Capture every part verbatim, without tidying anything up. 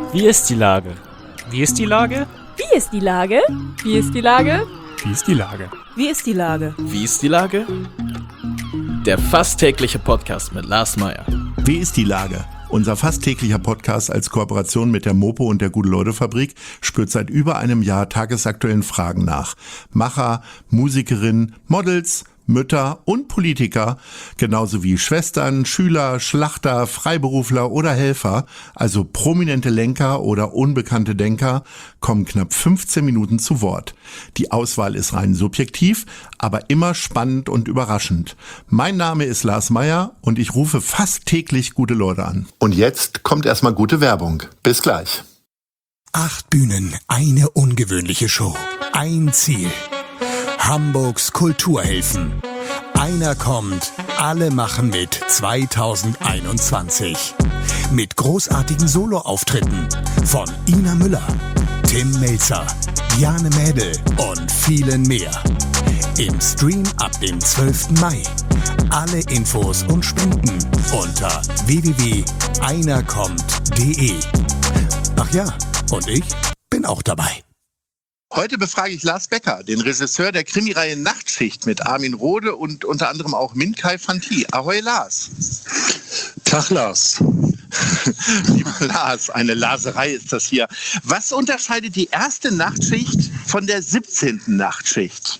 Wie ist die Lage? Wie ist die Lage? Wie ist die Lage? Wie ist die Lage? Wie ist die Lage? Wie ist die Lage? Wie ist die Lage? Der fast tägliche Podcast mit Lars Meyer. Wie ist die Lage? Unser fast täglicher Podcast als Kooperation mit der Mopo und der Gute-Leute-Fabrik spürt seit über einem Jahr tagesaktuellen Fragen nach. Macher, Musikerinnen, Models, Mütter und Politiker, genauso wie Schwestern, Schüler, Schlachter, Freiberufler oder Helfer, also prominente Lenker oder unbekannte Denker, kommen knapp fünfzehn Minuten zu Wort. Die Auswahl ist rein subjektiv, aber immer spannend und überraschend. Mein Name ist Lars Meyer und ich rufe fast täglich gute Leute an. Und jetzt kommt erstmal gute Werbung. Bis gleich. Acht Bühnen, eine ungewöhnliche Show. Ein Ziel. Hamburgs Kulturhelfen. Einer kommt, alle machen mit zweitausendeinundzwanzig. Mit großartigen Soloauftritten von Ina Müller, Tim Melzer, Jane Mädel und vielen mehr. Im Stream ab dem zwölften Mai. Alle Infos und Spenden unter w w w punkt einerkommt punkt de. Ach ja, und ich bin auch dabei. Heute befrage ich Lars Becker, den Regisseur der Krimireihe Nachtschicht mit Armin Rohde und unter anderem auch Min-Kai Fanti. Ahoi Lars. Tag Lars. Lieber Lars, eine Laserei ist das hier. Was unterscheidet die erste Nachtschicht von der siebzehnten Nachtschicht?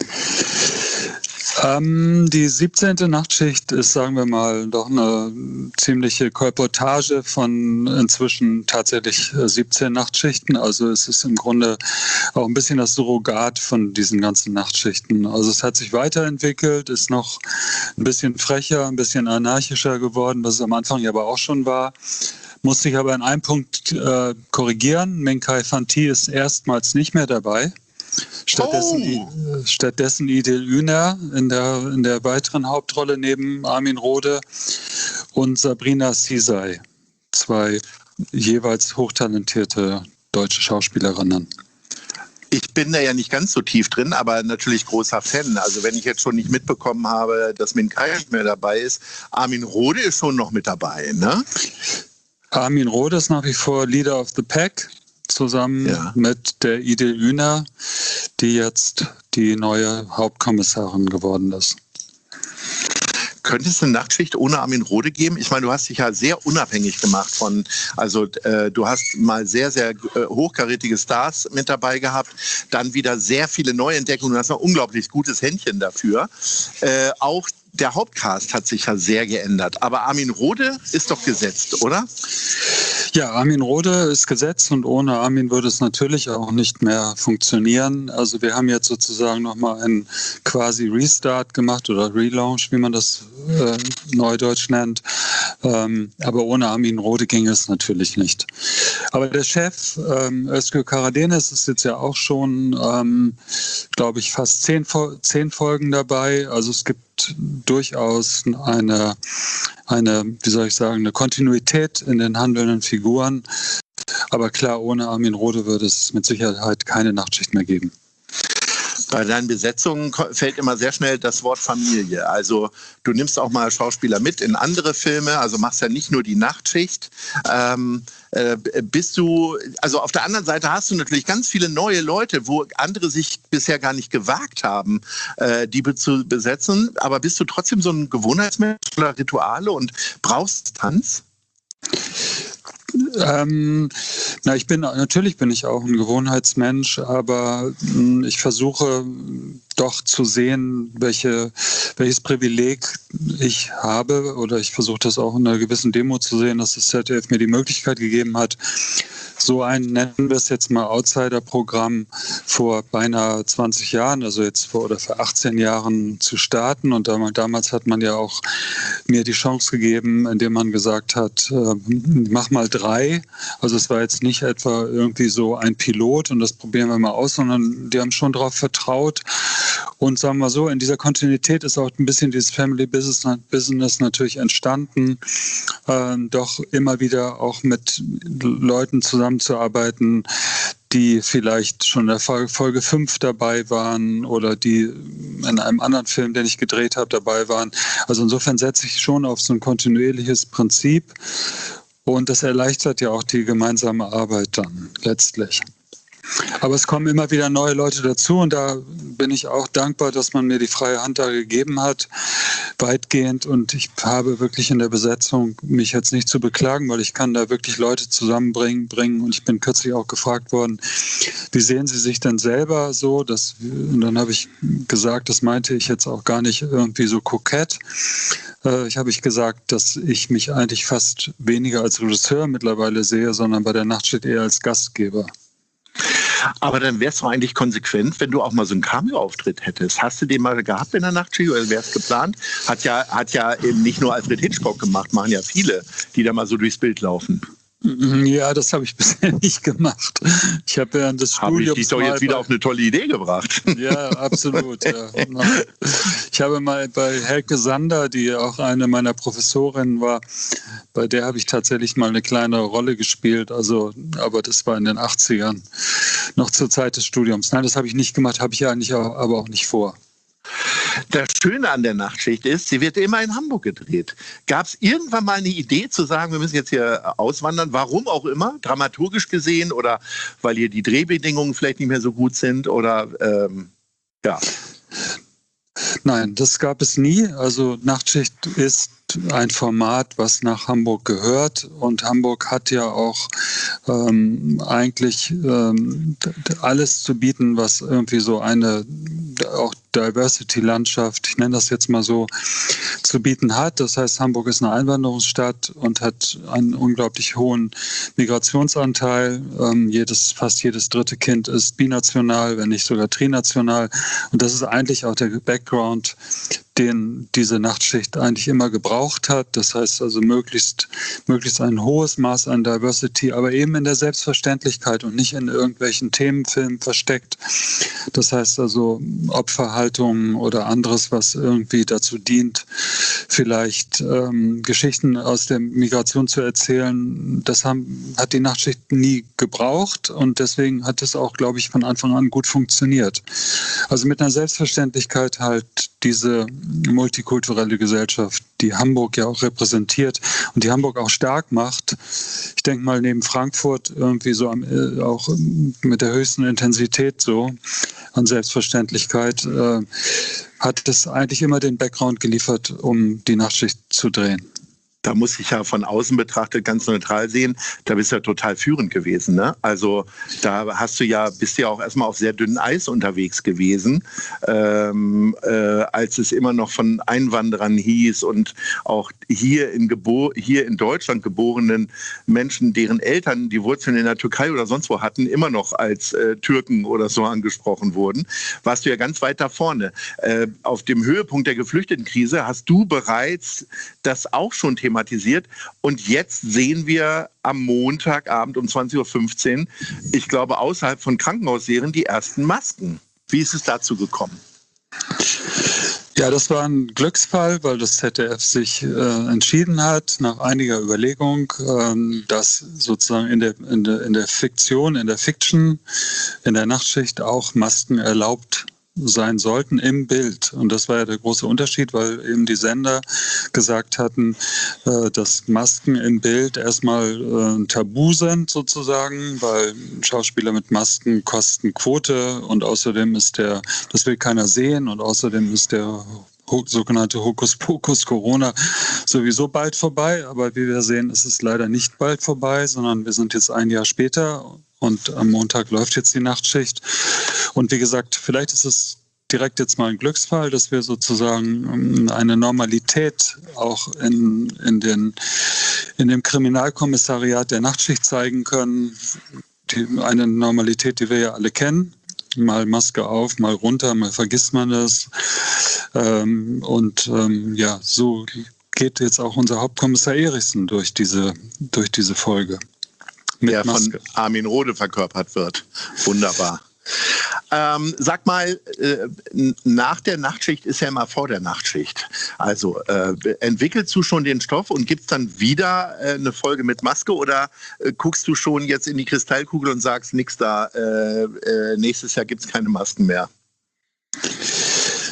Ähm, die siebzehnte Nachtschicht ist, sagen wir mal, doch eine ziemliche Kolportage von inzwischen tatsächlich siebzehn Nachtschichten. Also es ist im Grunde auch ein bisschen das Surrogat von diesen ganzen Nachtschichten. Also es hat sich weiterentwickelt, ist noch ein bisschen frecher, ein bisschen anarchischer geworden, was es am Anfang ja aber auch schon war. Musste ich aber in einem Punkt äh, korrigieren. Min-Kai Fanti ist erstmals nicht mehr dabei. Stattdessen, oh. stattdessen Idil Üner in der, in der weiteren Hauptrolle neben Armin Rohde und Sabrina Sisay, zwei jeweils hochtalentierte deutsche Schauspielerinnen. Ich bin da ja nicht ganz so tief drin, aber natürlich großer Fan. Also wenn ich jetzt schon nicht mitbekommen habe, dass Min-Kai nicht mehr dabei ist, Armin Rohde ist schon noch mit dabei, ne? Armin Rohde ist nach wie vor Leader of the Pack. Zusammen ja. mit der Idil Üner, die jetzt die neue Hauptkommissarin geworden ist. Könnte es eine Nachtschicht ohne Armin Rohde geben? Ich meine, du hast dich ja sehr unabhängig gemacht von, also äh, du hast mal sehr, sehr äh, hochkarätige Stars mit dabei gehabt, dann wieder sehr viele Neuentdeckungen, du hast ein unglaublich gutes Händchen dafür. Äh, auch der Hauptcast hat sich ja sehr geändert, aber Armin Rohde ist doch gesetzt, oder? Ja, Armin Rohde ist gesetzt und ohne Armin würde es natürlich auch nicht mehr funktionieren. Also wir haben jetzt sozusagen nochmal einen quasi Restart gemacht oder Relaunch, wie man das äh, neudeutsch nennt. Ähm, aber ohne Armin Rohde ging es natürlich nicht. Aber der Chef, ähm, Özgür Karadenis, ist jetzt ja auch schon, ähm, glaube ich, fast zehn, zehn Folgen dabei. Also es gibt durchaus eine, eine, wie soll ich sagen, eine Kontinuität in den handelnden Figuren. Aber klar, ohne Armin Rohde würde es mit Sicherheit keine Nachtschicht mehr geben. Bei deinen Besetzungen fällt immer sehr schnell das Wort Familie. Also du nimmst auch mal Schauspieler mit in andere Filme, also machst ja nicht nur die Nachtschicht. Ähm, äh, bist du, also auf der anderen Seite hast du natürlich ganz viele neue Leute, wo andere sich bisher gar nicht gewagt haben, äh, die be- zu besetzen. Aber bist du trotzdem so ein Gewohnheitsmensch oder Rituale und brauchst Tanz? Ähm, na, ich bin natürlich bin ich auch ein Gewohnheitsmensch, aber mh, ich versuche doch zu sehen, welche, welches Privileg ich habe, oder ich versuche das auch in einer gewissen Demo zu sehen, dass das Z D F mir die Möglichkeit gegeben hat, so ein, nennen wir es jetzt mal, Outsider-Programm vor beinahe zwanzig Jahren, also jetzt vor oder vor achtzehn Jahren zu starten. Und damals, damals hat man ja auch mir die Chance gegeben, indem man gesagt hat, äh, mach mal drei. Also es war jetzt nicht etwa irgendwie so ein Pilot und das probieren wir mal aus, sondern die haben schon darauf vertraut. Und sagen wir so, in dieser Kontinuität ist auch ein bisschen dieses Family Business, Business natürlich entstanden, äh, doch immer wieder auch mit Leuten zusammenzuarbeiten, die vielleicht schon in der Folge fünf dabei waren oder die in einem anderen Film, den ich gedreht habe, dabei waren. Also insofern setze ich schon auf so ein kontinuierliches Prinzip. Und das erleichtert ja auch die gemeinsame Arbeit dann letztlich. Aber es kommen immer wieder neue Leute dazu und da bin ich auch dankbar, dass man mir die freie Hand da gegeben hat, weitgehend. Und ich habe wirklich in der Besetzung mich jetzt nicht zu beklagen, weil ich kann da wirklich Leute zusammenbringen. Bringen. Und ich bin kürzlich auch gefragt worden, wie sehen Sie sich denn selber so? Das, und dann habe ich gesagt, das meinte ich jetzt auch gar nicht irgendwie so kokett. Äh, ich habe ich gesagt, dass ich mich eigentlich fast weniger als Regisseur mittlerweile sehe, sondern bei der Nachtschicht eher als Gastgeber. Aber dann wärst du eigentlich konsequent, wenn du auch mal so einen Cameo-Auftritt hättest. Hast du den mal gehabt in der Nachtschicht oder wäre es geplant? Hat ja, hat ja eben nicht nur Alfred Hitchcock gemacht, machen ja viele, die da mal so durchs Bild laufen. Ja, das habe ich bisher nicht gemacht. Ich habe während des Studiums... Habe ich dich doch jetzt wieder auf eine tolle Idee gebracht. Ja, absolut. Ja. Ich habe mal bei Helke Sander, die auch eine meiner Professorinnen war, bei der habe ich tatsächlich mal eine kleine Rolle gespielt. Also, aber das war in den achtzigern, noch zur Zeit des Studiums. Nein, das habe ich nicht gemacht, habe ich eigentlich auch, aber auch nicht vor. Das Schöne an der Nachtschicht ist, sie wird immer in Hamburg gedreht. Gab es irgendwann mal eine Idee zu sagen, wir müssen jetzt hier auswandern, warum auch immer, dramaturgisch gesehen oder weil hier die Drehbedingungen vielleicht nicht mehr so gut sind oder ähm, ja? Nein, das gab es nie. Also Nachtschicht ist ein Format, was nach Hamburg gehört und Hamburg hat ja auch ähm, eigentlich ähm, alles zu bieten, was irgendwie so eine auch Diversity-Landschaft, ich nenne das jetzt mal so, zu bieten hat. Das heißt, Hamburg ist eine Einwanderungsstadt und hat einen unglaublich hohen Migrationsanteil. Ähm, jedes, fast jedes dritte Kind ist binational, wenn nicht sogar trinational. Und das ist eigentlich auch der Background, den diese Nachtschicht eigentlich immer gebraucht hat. Das heißt also möglichst, möglichst ein hohes Maß an Diversity, aber eben in der Selbstverständlichkeit und nicht in irgendwelchen Themenfilmen versteckt. Das heißt also Opferhaltung oder anderes, was irgendwie dazu dient, vielleicht ähm, Geschichten aus der Migration zu erzählen. Das haben, hat die Nachtschicht nie gebraucht und deswegen hat es auch, glaube ich, von Anfang an gut funktioniert. Also mit einer Selbstverständlichkeit halt diese multikulturelle Gesellschaft, die Hamburg ja auch repräsentiert und die Hamburg auch stark macht. Ich denke mal neben Frankfurt irgendwie so am, äh, auch mit der höchsten Intensität so an Selbstverständlichkeit äh, hat es eigentlich immer den Background geliefert, um die Nachtschicht zu drehen. Da muss ich ja von außen betrachtet ganz neutral sehen, da bist du ja total führend gewesen, ne? Also da hast du ja, bist du ja auch erstmal auf sehr dünnem Eis unterwegs gewesen, ähm, äh, als es immer noch von Einwanderern hieß und auch hier in, Gebo- hier in Deutschland geborenen Menschen, deren Eltern die Wurzeln in der Türkei oder sonst wo hatten, immer noch als äh, Türken oder so angesprochen wurden, warst du ja ganz weit da vorne. Äh, auf dem Höhepunkt der Geflüchtetenkrise hast du bereits das auch schon thematisiert. thematisiert. Und jetzt sehen wir am Montagabend um zwanzig Uhr fünfzehn, ich glaube außerhalb von Krankenhausserien, die ersten Masken. Wie ist es dazu gekommen? Ja, das war ein Glücksfall, weil das Z D F sich äh, entschieden hat, nach einiger Überlegung, ähm, dass sozusagen in der, in, der, in der Fiktion, in der Fiction, in der Nachtschicht auch Masken erlaubt sein sollten im Bild. Und das war ja der große Unterschied, weil eben die Sender gesagt hatten, äh, dass Masken im Bild erstmal äh, ein Tabu sind sozusagen, weil Schauspieler mit Masken kosten Quote und außerdem ist der, das will keiner sehen und außerdem ist der sogenannte Hokuspokus Corona sowieso bald vorbei. Aber wie wir sehen, ist es leider nicht bald vorbei, sondern wir sind jetzt ein Jahr später und am Montag läuft jetzt die Nachtschicht. Und wie gesagt, vielleicht ist es direkt jetzt mal ein Glücksfall, dass wir sozusagen eine Normalität auch in, in, den, in dem Kriminalkommissariat der Nachtschicht zeigen können. Die, eine Normalität, die wir ja alle kennen. Mal Maske auf, mal runter, mal vergisst man es. Ähm, und ähm, ja, so geht jetzt auch unser Hauptkommissar Erichsen durch diese, durch diese Folge. Mit der Maske. Von Armin Rohde verkörpert wird. Wunderbar. Ähm, sag mal, äh, nach der Nachtschicht ist ja immer vor der Nachtschicht. Also äh, entwickelst du schon den Stoff und gibt es dann wieder äh, eine Folge mit Maske oder äh, guckst du schon jetzt in die Kristallkugel und sagst, nix da, äh, äh, nächstes Jahr gibt es keine Masken mehr?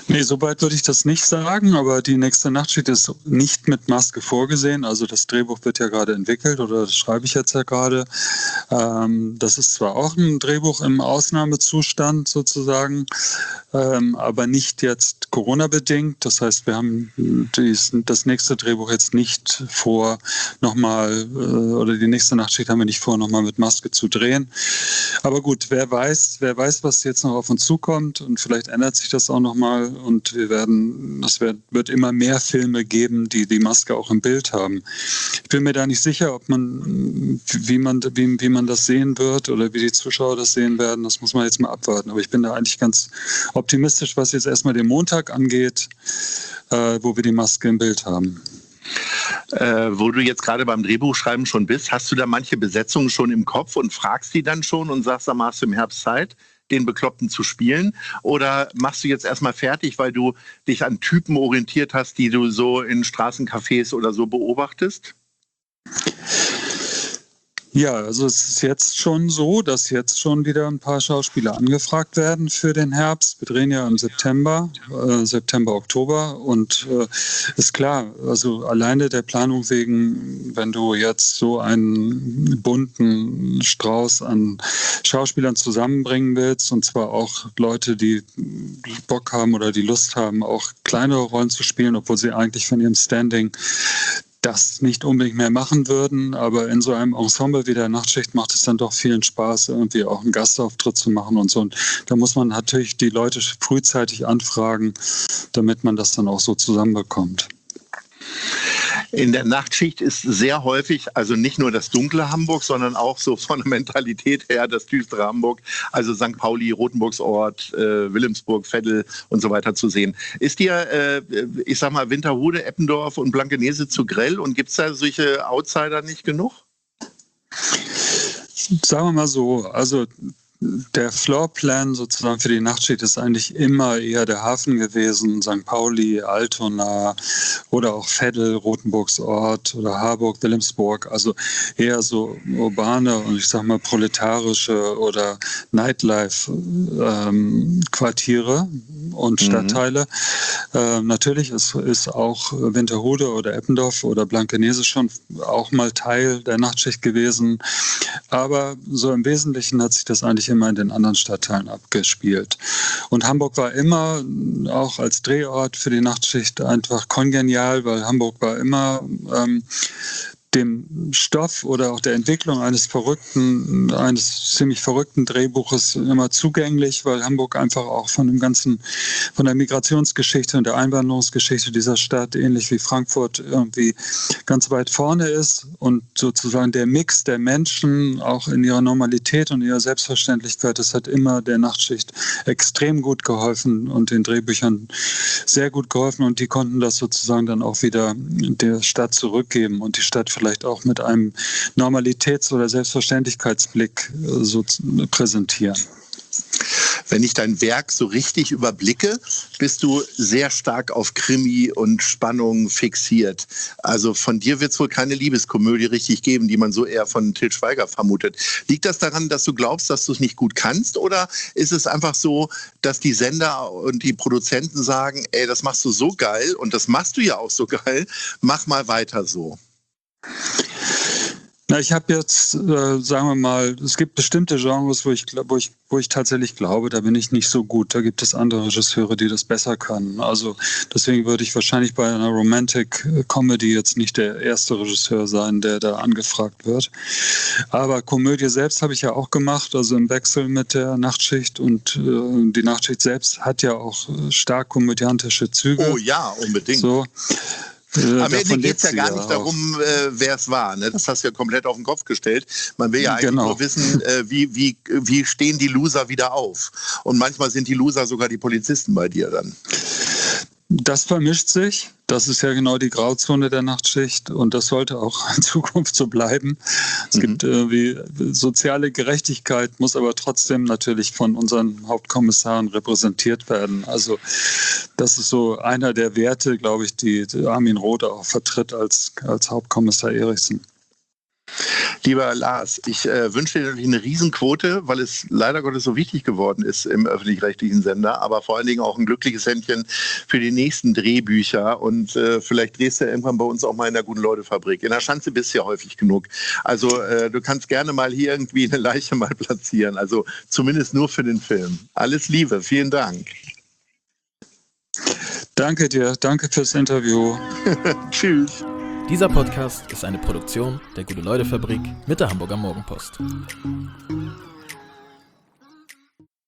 Nee, soweit würde ich das nicht sagen, aber die nächste Nachtschicht ist nicht mit Maske vorgesehen. Also das Drehbuch wird ja gerade entwickelt oder das schreibe ich jetzt ja gerade. Ähm, das ist zwar auch ein Drehbuch im Ausnahmezustand sozusagen, ähm, aber nicht jetzt Corona-bedingt. Das heißt, wir haben dies, das nächste Drehbuch jetzt nicht vor, nochmal, äh, oder die nächste Nachtschicht haben wir nicht vor, nochmal mit Maske zu drehen. Aber gut, wer weiß, wer weiß, was jetzt noch auf uns zukommt und vielleicht ändert sich das auch nochmal. Und wir werden, es wird, wird immer mehr Filme geben, die die Maske auch im Bild haben. Ich bin mir da nicht sicher, ob man, wie man, wie, wie man das sehen wird oder wie die Zuschauer das sehen werden. Das muss man jetzt mal abwarten. Aber ich bin da eigentlich ganz optimistisch, was jetzt erstmal den Montag angeht, äh, wo wir die Maske im Bild haben. Äh, wo du jetzt gerade beim Drehbuchschreiben schon bist, hast du da manche Besetzungen schon im Kopf und fragst die dann schon und sagst, dann machst du im Herbst Zeit, den Bekloppten zu spielen? Oder machst du jetzt erstmal fertig, weil du dich an Typen orientiert hast, die du so in Straßencafés oder so beobachtest? Ja, also es ist jetzt schon so, dass jetzt schon wieder ein paar Schauspieler angefragt werden für den Herbst. Wir drehen ja im September, äh, September, Oktober und äh, ist klar, also alleine der Planung wegen, wenn du jetzt so einen bunten Strauß an Schauspielern zusammenbringen willst und zwar auch Leute, die Bock haben oder die Lust haben, auch kleinere Rollen zu spielen, obwohl sie eigentlich von ihrem Standing das nicht unbedingt mehr machen würden, aber in so einem Ensemble wie der Nachtschicht macht es dann doch vielen Spaß, irgendwie auch einen Gastauftritt zu machen und so. Und da muss man natürlich die Leute frühzeitig anfragen, damit man das dann auch so zusammenbekommt. In der Nachtschicht ist sehr häufig, also nicht nur das dunkle Hamburg, sondern auch so von der Mentalität her das düstere Hamburg, also Sankt Pauli, Rotenburgsort, äh, Wilhelmsburg, Veddel und so weiter zu sehen. Ist dir, äh, ich sag mal, Winterhude, Eppendorf und Blankenese zu grell und gibt es da solche Outsider nicht genug? Sagen wir mal so, also der Floorplan sozusagen für die Nachtschicht ist eigentlich immer eher der Hafen gewesen, Sankt Pauli, Altona oder auch Veddel, Rotenburgsort oder Harburg, Wilhelmsburg, also eher so urbane und ich sag mal proletarische oder Nightlife-Quartiere ähm, und Stadtteile. Mhm. Äh, natürlich ist, ist auch Winterhude oder Eppendorf oder Blankenese schon auch mal Teil der Nachtschicht gewesen, aber so im Wesentlichen hat sich das eigentlich immer in den anderen Stadtteilen abgespielt. Und Hamburg war immer auch als Drehort für die Nachtschicht einfach kongenial, weil Hamburg war immer ähm, dem Stoff oder auch der Entwicklung eines verrückten, eines ziemlich verrückten Drehbuches immer zugänglich, weil Hamburg einfach auch von dem ganzen, von der Migrationsgeschichte und der Einwanderungsgeschichte dieser Stadt, ähnlich wie Frankfurt, irgendwie ganz weit vorne ist und sozusagen der Mix der Menschen auch in ihrer Normalität und ihrer Selbstverständlichkeit, das hat immer der Nachtschicht extrem gut geholfen und den Drehbüchern sehr gut geholfen und die konnten das sozusagen dann auch wieder der Stadt zurückgeben und die Stadt vielleicht auch mit einem Normalitäts- oder Selbstverständlichkeitsblick so präsentieren. Wenn ich dein Werk so richtig überblicke, bist du sehr stark auf Krimi und Spannung fixiert. Also von dir wird es wohl keine Liebeskomödie richtig geben, die man so eher von Til Schweiger vermutet. Liegt das daran, dass du glaubst, dass du es nicht gut kannst? Oder ist es einfach so, dass die Sender und die Produzenten sagen, ey, das machst du so geil und das machst du ja auch so geil, mach mal weiter so? Na, ich habe jetzt, äh, sagen wir mal, es gibt bestimmte Genres, wo ich, wo, ich, wo ich tatsächlich glaube, da bin ich nicht so gut. Da gibt es andere Regisseure, die das besser können. Also deswegen würde ich wahrscheinlich bei einer Romantic Comedy jetzt nicht der erste Regisseur sein, der da angefragt wird. Aber Komödie selbst habe ich ja auch gemacht, also im Wechsel mit der Nachtschicht. Und äh, die Nachtschicht selbst hat ja auch stark komödiantische Züge. Oh ja, unbedingt. So. Am Ende geht es ja gar nicht darum, äh, wer es war. Ne? Das hast du ja komplett auf den Kopf gestellt. Man will ja eigentlich genau. nur wissen, äh, wie, wie, wie stehen die Loser wieder auf. Und manchmal sind die Loser sogar die Polizisten bei dir dann. Das vermischt sich. Das ist ja genau die Grauzone der Nachtschicht und das sollte auch in Zukunft so bleiben. Es mhm. gibt irgendwie soziale Gerechtigkeit, muss aber trotzdem natürlich von unseren Hauptkommissaren repräsentiert werden. Also das ist so einer der Werte, glaube ich, die Armin Rohde auch vertritt als, als Hauptkommissar Erichsen. Lieber Lars, ich äh, wünsche dir natürlich eine Riesenquote, weil es leider Gottes so wichtig geworden ist im öffentlich-rechtlichen Sender, aber vor allen Dingen auch ein glückliches Händchen für die nächsten Drehbücher und äh, vielleicht drehst du ja irgendwann bei uns auch mal in der Guten-Leute-Fabrik. In der Schanze bist du ja häufig genug. Also äh, du kannst gerne mal hier irgendwie eine Leiche mal platzieren, also zumindest nur für den Film. Alles Liebe, vielen Dank. Danke dir, danke fürs Interview. Tschüss. Dieser Podcast ist eine Produktion der Gute-Leute-Fabrik mit der Hamburger Morgenpost.